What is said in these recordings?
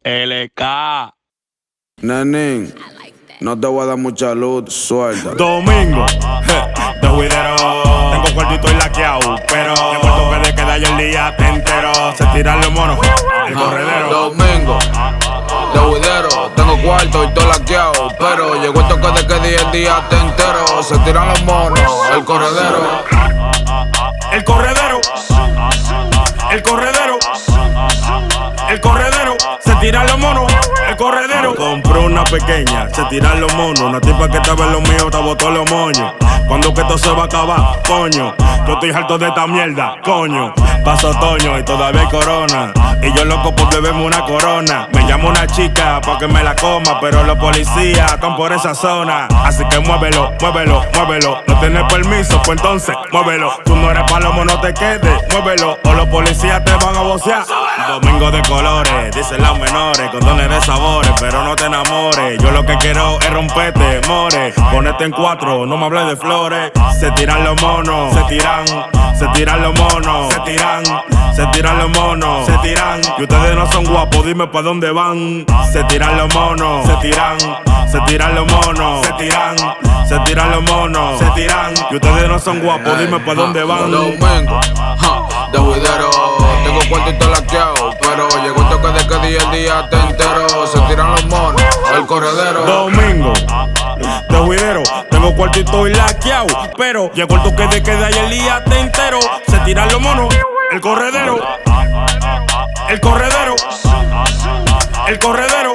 LK. Nenín, no te voy a dar mucha luz, suelta. Domingo, de juidero. Tengo cuartito y laqueado, pero el cuarto que le queda ya el día te entero. Se tiran los monos, el corredero. Domingo, de juidero. Tengo cuarto y todo laqueado, pero llegó el toque de que día el día te entero. Se tiran los monos, el corredero. El corredero. El corredero. El corredero. Se tiran los monos. El corredero. Compró una pequeña, se tiran los monos. Una tipa que estaba en los míos, te botó los moños. Cuando que esto se va a acabar, coño. Yo estoy harto de esta mierda, coño. Paso otoño y todavía hay corona. Y yo loco por beberme una corona. Me llama una chica pa' que me la coma, pero los policías están por esa zona. Así que muévelo, muévelo, muévelo. No tienes permiso, pues entonces muévelo. Tú no eres palomo, no te quedes, muévelo. O los policías te van a vocear. Domingo de colores, dicen las menores, condones de sabores, pero no te enamores. Yo lo que quiero es romperte, more. Ponete en cuatro, no me hables de flores. Se tiran los monos, se tiran los monos, se tiran los monos, se tiran. Y ustedes no son guapos, dime pa' dónde van. Se tiran los monos, se tiran los monos, se tiran los monos, se tiran. Y ustedes no son guapos, dime pa' dónde van. Domingo, de juidero. Tengo cuartito laqueado, pero llegó el toque de que día el día te entero. Se tiran los monos, el corredero. Domingo, de juidero. Tengo cuartito y laqueado, pero llegó el toque de queda y el día te entero. Se tiran los monos, el corredero. El corredero. El corredero.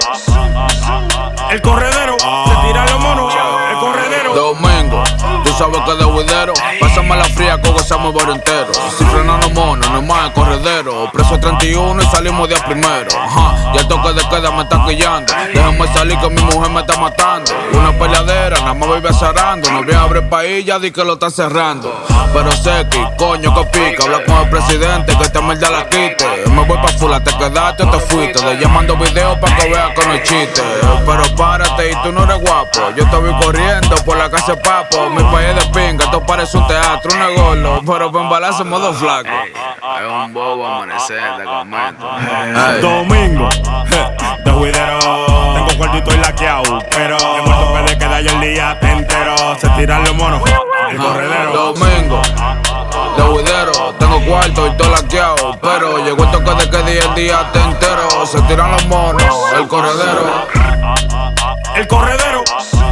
El corredero. Se tiran los monos, el corredero. Domingo, tú sabes que de juidero. Pásame la fría, que gozamos el entero. Si frenan los monos, no es más el corredero. Preso 31 y salimos día primero. Y el toque de queda me está quillando. Déjame salir que mi mujer me está matando. Una peleadera, nada más vive azarando. No voy a abrir país, ya di que lo está cerrando. Pero sé que, coño, que pica. Habla con el presidente, que esta mierda la quite. Me voy pa' fula, te quedaste o te fuiste. Le llamando videos pa' que veas que no es chiste. Pero párate y tú no eres guapo. Yo te voy corriendo por la casa de papo. Mi país es de pinga, esto parece un teatro, un negolo. Pero pa' embalazo en modo flaco. Es un bobo amanecer, te comento. Domingo, de juidero. Tengo cuartito y laqueado, pero el muerto que le queda ya el día te entero. Se tiran los monos, el corredero. Domingo, de juidero. Tengo cuarto y todo laqueado, pero llegó el toque de que día el día te entero. Se tiran los monos, el corredero. El corredero.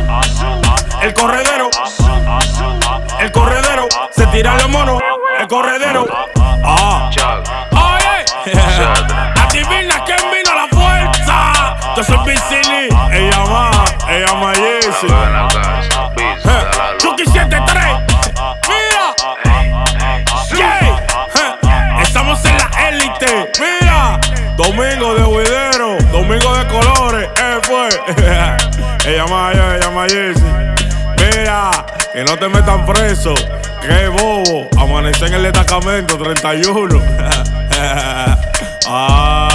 El corredero. El corredero. Se tiran los monos, el corredero. Oye, adivina quién vino a la fuerza. Yo soy Vicini, ella más Jessy. Chucky 73. Mira, yeah. Estamos en la élite. Mira, domingo de juidero, domingo de colores. Fue. ella más Jessy. Mira, que no te metan preso. Qué bobo, amanecer en el destacamento 31.